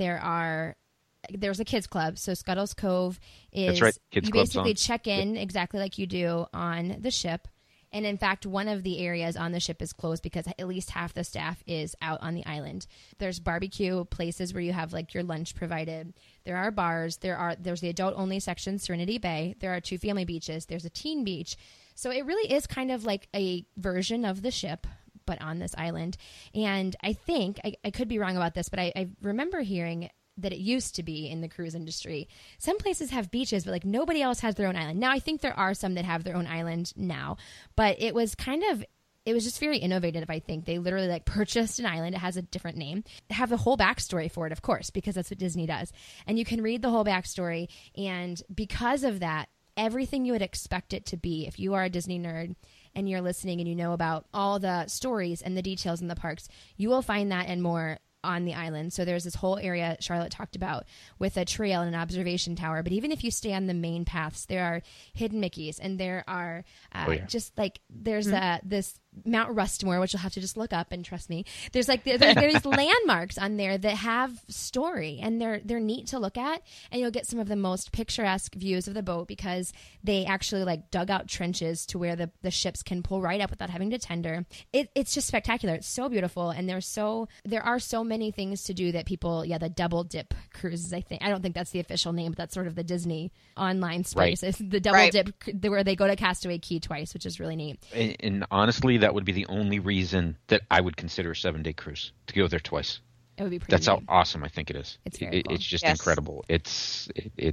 D: There's a kids club. So Scuttle's Cove is,
C: that's right. Kids
D: you
C: club's
D: basically
C: on.
D: check in exactly like you do on the ship. And in fact, one of the areas on the ship is closed because at least half the staff is out on the island. There's barbecue places where you have like your lunch provided. There are bars. There's the adult only section, Serenity Bay. There are 2 family beaches. There's a teen beach. So it really is kind of like a version of the ship, but on this island. And I think, I could be wrong about this, but I remember hearing that it used to be in the cruise industry. Some places have beaches, but like nobody else has their own island. Now I think there are some that have their own island now, but it was just very innovative. I think they literally like purchased an island. It has a different name. Have the whole backstory for it, of course, because that's what Disney does. And you can read the whole backstory. And because of that, everything you would expect it to be, if you are a Disney nerd and you're listening and you know about all the stories and the details in the parks, you will find that and more on the island. So there's this whole area Charlotte talked about with a trail and an observation tower. But even if you stay on the main paths, there are hidden Mickeys, and there are just like there's this Mount Rushmore, which you'll have to just look up and trust me. There's like there's landmarks on there that have story, and they're neat to look at, and you'll get some of the most picturesque views of the boat because they actually like dug out trenches to where the ships can pull right up without having to tender. It's just spectacular. It's so beautiful, and there are so many things to do that people, the double dip cruises. I don't think that's the official name, but that's sort of the Disney online space. Right. It's the double dip where they go to Castaway Cay twice, which is really neat.
C: And honestly, that would be the only reason that I would consider a 7-day cruise, to go there twice.
D: It would be pretty
C: That's
D: neat.
C: how awesome I think it is.
D: It's very cool.
C: It's just incredible. It's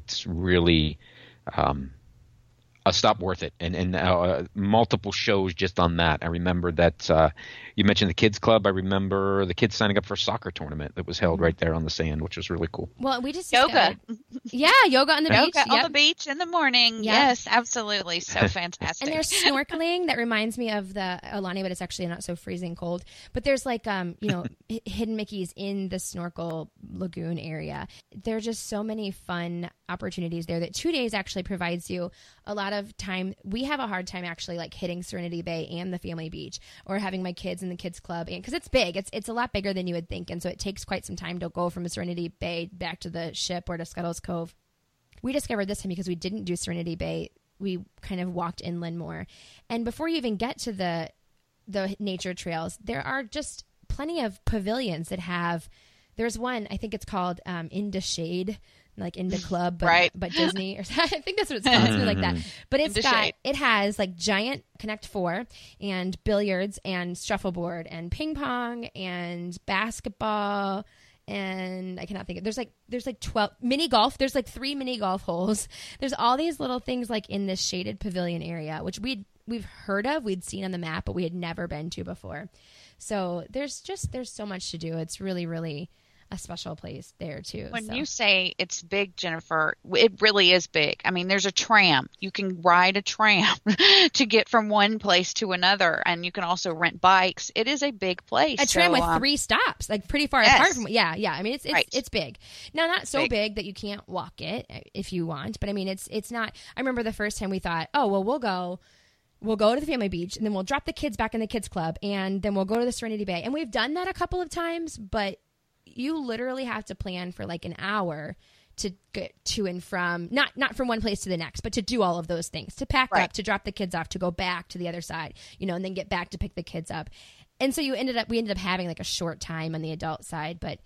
C: really a stop worth it, and multiple shows just on that. I remember that you mentioned the kids club. I remember the kids signing up for a soccer tournament that was held right there on the sand, which was really cool.
D: Well, we just
E: yoga.
D: Yoga on the beach.
E: On the beach in the morning. Yep. Yes, absolutely. So fantastic.
D: And there's snorkeling that reminds me of the Aulani, but it's actually not so freezing cold. But there's like hidden Mickeys in the snorkel lagoon area. There are just so many fun opportunities there that 2 days actually provides you a lot of time. We have a hard time actually like hitting Serenity Bay and the family beach, or having my kids in the kids club, and because it's big, it's a lot bigger than you would think, and so it takes quite some time to go from Serenity Bay back to the ship or to Scuttle's Cove. We discovered this time because we didn't do Serenity Bay, we kind of walked inland more, and before you even get to the nature trails, there are just plenty of pavilions that have. There's one, I think it's called In the Shade, like Inda Club, but Disney, or I think that's what it's called, something like that. But it has like giant Connect Four and billiards and shuffleboard and ping pong and basketball, and I cannot think of. There's like 12 mini golf. There's like 3 mini golf holes. There's all these little things like in this shaded pavilion area, which we've heard of, we'd seen on the map, but we had never been to before. So there's so much to do. It's really, really special place there too.
E: When
D: so.
E: you say it's big, Jennifer, it really is big. I mean, there's a tram. You can ride a tram to get from one place to another, and you can also rent bikes. It is a big place.
D: A tram with 3 stops, like pretty far apart from. Yeah. I mean, it's big. Now, not so big that you can't walk it if you want, but I mean, it's not. I remember the first time we thought, oh well, we'll go to the family beach, and then we'll drop the kids back in the kids club, and then we'll go to the Serenity Bay. And we've done that a couple of times, but you literally have to plan for like an hour to get to and from, not from one place to the next, but to do all of those things, to pack up, to drop the kids off, to go back to the other side, and then get back to pick the kids up. And so we ended up having like a short time on the adult side, but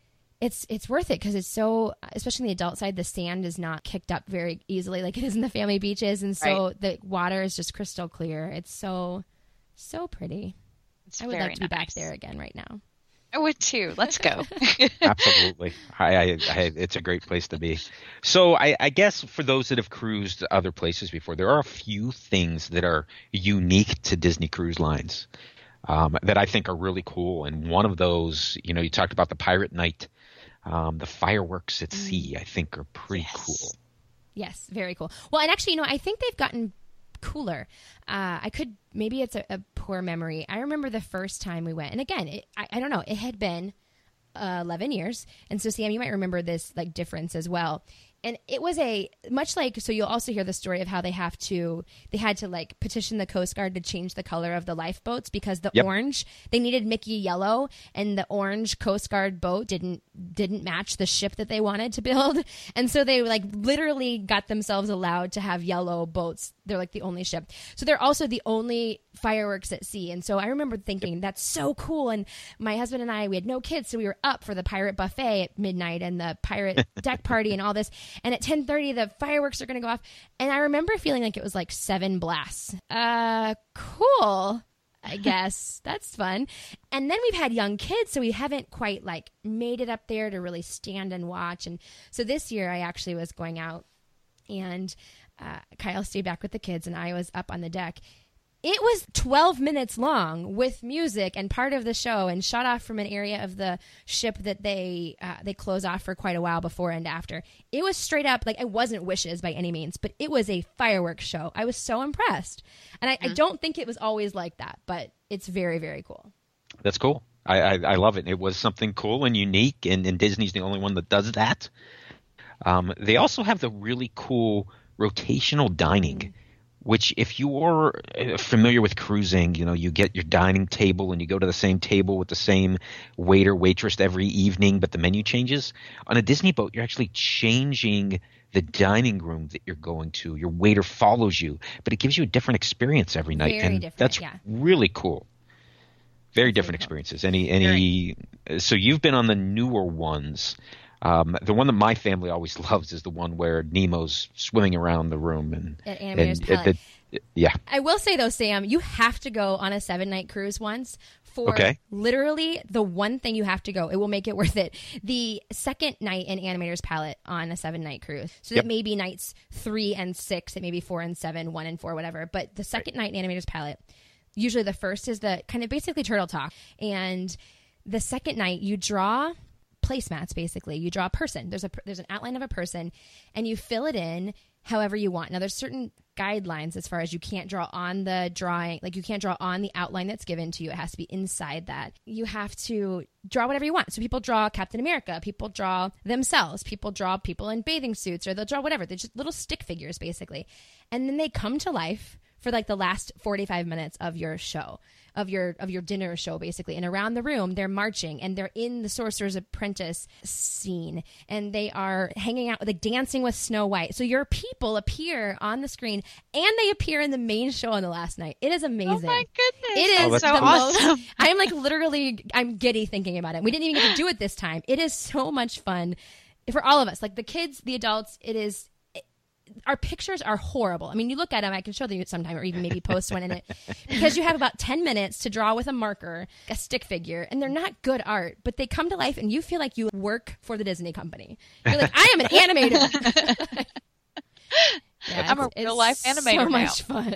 D: it's worth it because it's so, especially on the adult side, the sand is not kicked up very easily like it is in the family beaches. And so the water is just crystal clear. It's so pretty. I would like to be back there again right now.
E: I would too. Let's go.
C: Absolutely. It's a great place to be. So I guess for those that have cruised other places before, there are a few things that are unique to Disney Cruise Lines that I think are really cool. And one of those, you talked about the Pirate Night, the fireworks at sea, I think are pretty cool.
D: Yes, very cool. Well, and actually, I think they've gotten cooler. Maybe it's a poor memory. I remember the first time we went, and again, I don't know, it had been 11 years. And so Sam, you might remember this like difference as well. And it was so you'll also hear the story of how they had to like petition the Coast Guard to change the color of the lifeboats because the orange, they needed Mickey yellow, and the orange Coast Guard boat didn't match the ship that they wanted to build. And so they like literally got themselves allowed to have yellow boats. They're like the only ship. So they're also the only fireworks at sea. And so I remember thinking, that's so cool. And my husband and I, we had no kids, so we were up for the pirate buffet at midnight and the pirate deck party and all this. And at 10:30, the fireworks are going to go off. And I remember feeling like it was like 7 blasts. Cool, I guess. That's fun. And then we've had young kids, so we haven't quite like made it up there to really stand and watch. And so this year I actually was going out, and Kyle stayed back with the kids, and I was up on the deck. It was 12 minutes long with music and part of the show, and shot off from an area of the ship that they close off for quite a while before and after. It was straight up, like, it wasn't Wishes by any means, but it was a fireworks show. I was so impressed. And I don't think it was always like that, but it's very, very cool.
C: That's cool. I love it. It was something cool and unique, and Disney's the only one that does that. They also have the really cool rotational dining, which if you're familiar with cruising, you get your dining table and you go to the same table with the same waiter, waitress every evening, but the menu changes. On a Disney boat, you're actually changing the dining room that you're going to. Your waiter follows you, but it gives you a different experience every night.
D: Very
C: and
D: different,
C: that's really cool. Very different experiences. So you've been on the newer ones. The one that my family always loves is the one where Nemo's swimming around the room and
D: Animator's Palette.
C: Yeah.
D: I will say though, Sam, you have to go on a 7-night cruise once for literally the one thing you have to go. It will make it worth it. The second night in Animator's Palette on a 7-night cruise. So that may be nights 3 and 6, it may be 4 and 7, 1 and 4, whatever. But the second night in Animator's Palette, usually the first is the kind of basically Turtle Talk. And the second night you draw placemats. Basically, you draw a person. There's an outline of a person, and you fill it in however you want. Now, there's certain guidelines as far as you can't draw on the drawing, like you can't draw on the outline that's given to you. It has to be inside that. You have to draw whatever you want. So people draw Captain America, people draw themselves, people draw people in bathing suits, or they'll draw whatever. They're just little stick figures, basically, and then they come to life for like the last 45 minutes of your show, of your dinner show, basically. And around the room, they're marching, and they're in the Sorcerer's Apprentice scene, and they are hanging out, like dancing with Snow White. So your people appear on the screen, and they appear in the main show on the last night. It is amazing.
E: Oh my goodness.
D: It is
E: so awesome.
D: I am like literally, I'm giddy thinking about it. We didn't even get to do it this time. It is so much fun for all of us, like the kids, the adults. Our pictures are horrible. I mean, you look at them, I can show them sometime, or even maybe post one in it, because you have about 10 minutes to draw with a marker, a stick figure, and they're not good art, but they come to life and you feel like you work for the Disney company. You're like, I am an animator.
E: I'm a real life animator
D: so
E: now.
D: much fun.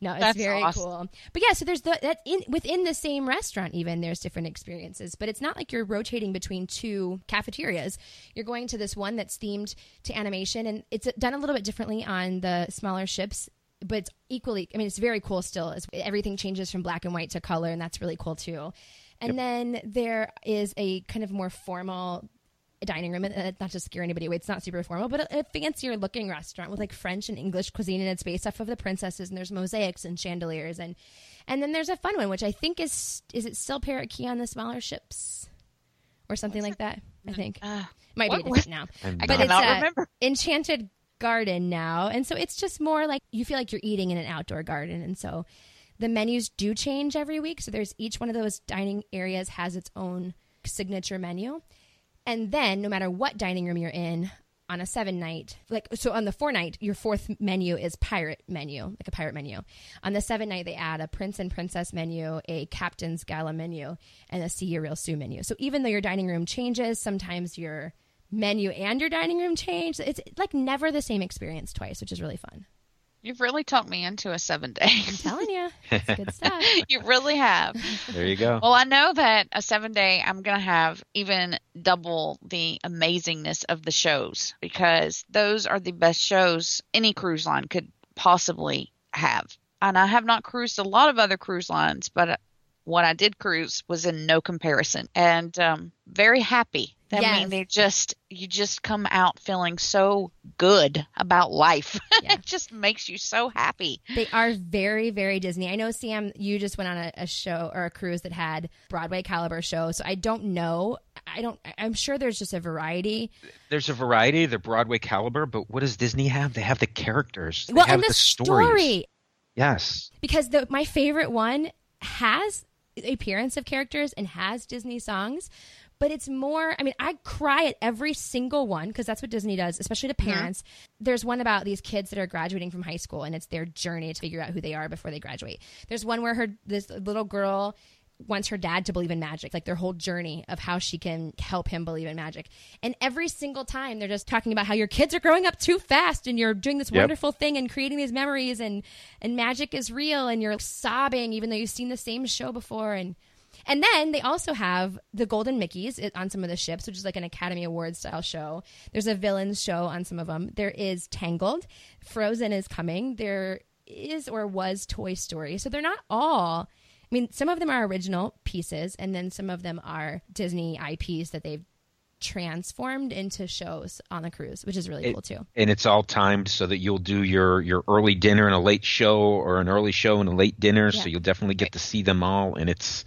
D: No, it's
E: That's
D: very
E: awesome.
D: cool. But yeah, so there's within the same restaurant even there's different experiences, but it's not like you're rotating between two cafeterias. You're going to this one that's themed to animation, and it's done a little bit differently on the smaller ships, but it's equally, I mean, it's very cool still. Everything changes from black and white to color, and that's really cool too. And then there is a kind of more formal dining room, and not to scare anybody away, it's not super formal, but a fancier looking restaurant with like French and English cuisine, and it's based off of the princesses, and there's mosaics and chandeliers, and then there's a fun one which I think is it still Parrot Key on the smaller ships or something like that? I think might be different now,
E: I
D: but
E: cannot
D: it's
E: remember.
D: Enchanted Garden now, and so it's just more like you feel like you're eating in an outdoor garden, and so the menus do change every week. So there's each one of those dining areas has its own signature menu. And then no matter what dining room you're in on a 7-night, so on the 4-night, your fourth menu is pirate menu, like a pirate menu. On the 7-night, they add a prince and princess menu, a captain's gala menu, and a see your real Sue menu. So even though your dining room changes, sometimes your menu and your dining room change. It's like never the same experience twice, which is really fun.
E: You've really talked me into a 7-day.
D: I'm telling you, it's good stuff.
E: You really have.
C: There you go.
E: Well, I know that a 7-day, I'm going to have even double the amazingness of the shows, because those are the best shows any cruise line could possibly have. And I have not cruised a lot of other cruise lines, but what I did cruise was in no comparison, and very happy. I
D: Yes.
E: mean, you just come out feeling so good about life.
D: Yeah.
E: It just makes you so happy.
D: They are very, very Disney. I know, Sam, you just went on a show or a cruise that had Broadway caliber show, so I don't know. I'm sure there's just a variety.
C: There's a variety. They're Broadway caliber, but what does Disney have? They have the characters. They
D: Well,
C: have
D: and the
C: stories.
D: story.
C: Yes.
D: Because my favorite one has appearance of characters and has Disney songs, but it's more, I mean, I cry at every single one because that's what Disney does, especially to parents. There's one about these kids that are graduating from high school, and it's their journey to figure out who they are before they graduate. There's one where this little girl wants her dad to believe in magic, like their whole journey of how she can help him believe in magic. And every single time they're just talking about how your kids are growing up too fast and you're doing this wonderful thing and creating these memories, and magic is real, and you're sobbing even though you've seen the same show before. And then they also have the Golden Mickeys on some of the ships, which is like an Academy Awards style show. There's a villains show on some of them. There is Tangled. Frozen is coming. There is or was Toy Story. So they're not all, I mean, some of them are original pieces, and then some of them are Disney IPs that they've transformed into shows on the cruise, which is really cool too.
C: And it's all timed so that you'll do your early dinner and a late show, or an early show and a late dinner.
D: Yeah.
C: So you'll definitely get to see them all, and it's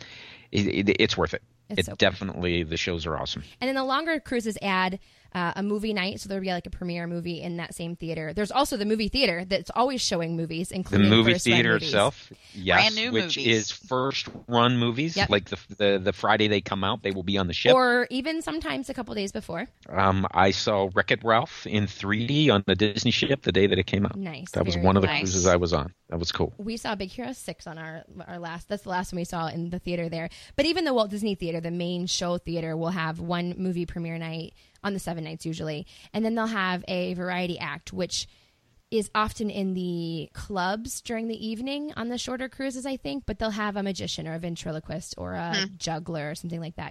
C: worth it.
D: It's so cool.
C: Definitely, the shows are awesome.
D: And then the longer cruises add a movie night, so there'll be like a premiere movie in that same theater. There's also the movie theater that's always showing movies,
C: The
D: including
C: movie
D: first-run
C: theater
D: movies.
C: itself, yes,
E: Brand new
C: which
E: movies.
C: is first run movies.
D: Yep.
C: Like the Friday they come out, they will be on the ship.
D: Or even sometimes a couple days before.
C: I saw Wreck-It Ralph in 3D on the Disney ship the day that it came out.
D: Nice.
C: That was
D: Very
C: one of the
E: nice.
C: cruises I was on. That was cool.
D: We saw Big Hero 6 on our last, that's the last one we saw in the theater there. But even the Walt Disney Theater, the main show theater, will have one movie premiere night on the 7 nights usually. And then they'll have a variety act, which is often in the clubs during the evening on the shorter cruises, I think. But they'll have a magician or a ventriloquist or a juggler or something like that,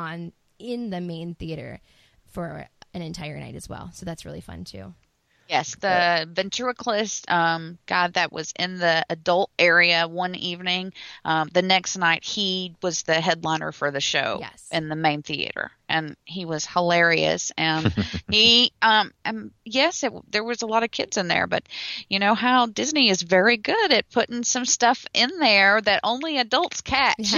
D: in the main theater for an entire night as well. So that's really fun too.
E: Yes, the ventriloquist guy that was in the adult area one evening, the next night he was the headliner for the show
D: Yes.
E: in the main theater, and he was hilarious. And he, yes, there was a lot of kids in there, but you know how Disney is very good at putting some stuff in there that only adults catch,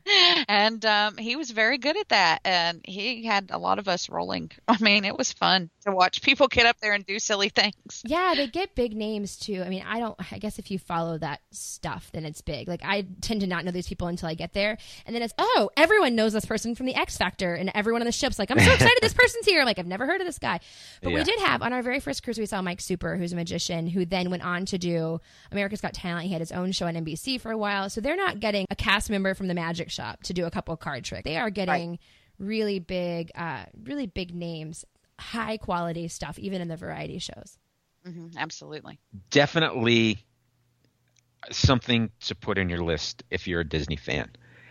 E: and he was very good at that, and he had a lot of us rolling. I mean, it was fun to watch people get up there and do silly things.
D: Yeah, they get big names too. I mean, I guess if you follow that stuff, then it's big. Like, I tend to not know these people until I get there. And then it's, oh, everyone knows this person from the X Factor. And everyone on the ship's like, I'm so excited this person's here. I'm like, I've never heard of this guy. But we
C: Yeah.
D: did have, on our very first cruise, we saw Mike Super, who's a magician, who then went on to do America's Got Talent. He had his own show on NBC for a while. So they're not getting a cast member from the magic shop to do a couple of card tricks. They are getting really big names, high quality stuff, even in the variety shows.
E: Absolutely.
C: Definitely something to put in your list if you're a Disney fan.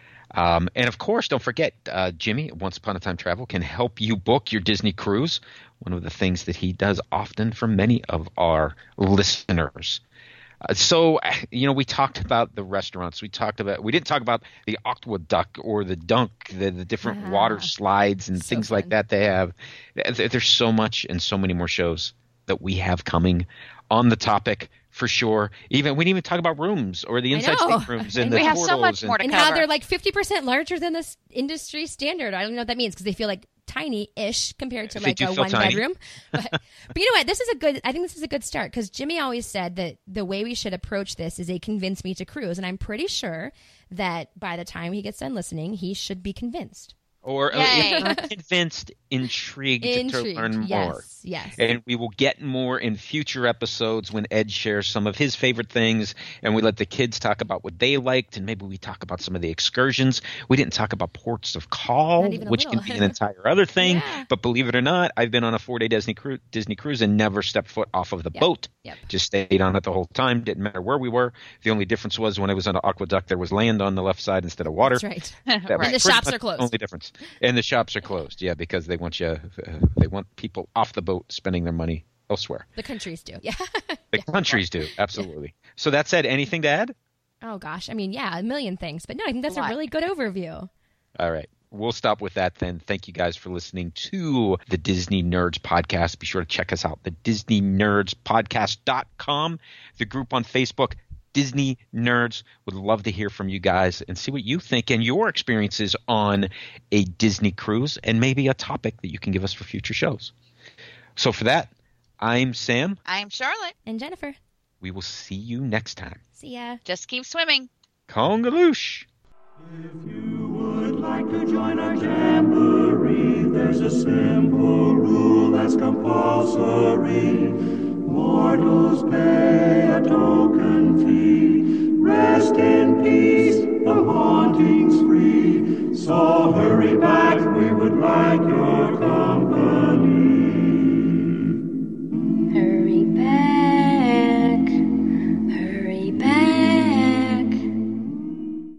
C: And of course, don't forget, Jimmy, Once Upon a Time Travel, can help you book your Disney cruise, one of the things that he does often for many of our listeners. So, we talked about the restaurants. We didn't talk about the Aqueduct or the Dunk, the different water slides and things like that they have. There's so much and so many more shows that we have coming on the topic. For sure. We didn't even talk about rooms or the inside staterooms and the
E: we have
C: portals
E: so much more to
D: and
E: cover.
D: how they're like 50% larger than this industry standard. I don't know what that means because they feel like tiny-ish compared to like a one bedroom. But you know what? I think this is a good start because Jimmy always said that the way we should approach this is a convince me to cruise. And I'm pretty sure that by the time he gets done listening, he should be convinced.
C: Or if not convinced, intrigued to learn more.
D: Yes.
C: And we will get more in future episodes when Ed shares some of his favorite things and we let the kids talk about what they liked and maybe we talk about some of the excursions. We didn't talk about ports of call, which can be an entire other thing.
D: Yeah.
C: But believe it or not, I've been on a 4-day Disney cruise and never stepped foot off of the boat.
D: Yep.
C: Just stayed on it the whole time. Didn't matter where we were. The only difference was when I was on the Aqueduct, there was land on the left side instead of water.
D: That's right.
C: That was
D: And the shops are closed.
C: the only difference. And the shops are closed, because they want they want people off the boat spending their money elsewhere.
D: The countries do, yeah.
C: The countries do, absolutely. So that said, anything to add?
D: Oh, gosh. I mean, yeah, a million things. But no, I think that's a really good overview.
C: All right. We'll stop with that then. Thank you guys for listening to the Disney Nerds Podcast. Be sure to check us out, the DisneyNerdsPodcast.com, the group on Facebook, Disney Nerds. Would love to hear from you guys and see what you think and your experiences on a Disney cruise and maybe a topic that you can give us for future shows. So for that, I'm Sam.
E: I'm Charlotte.
D: And Jennifer.
C: We will see you next time.
D: See ya.
E: Just keep swimming.
C: Congaloosh.
F: If you would like to join our jamboree, there's a simple rule that's compulsory. Mortals pay a token fee. Rest in peace.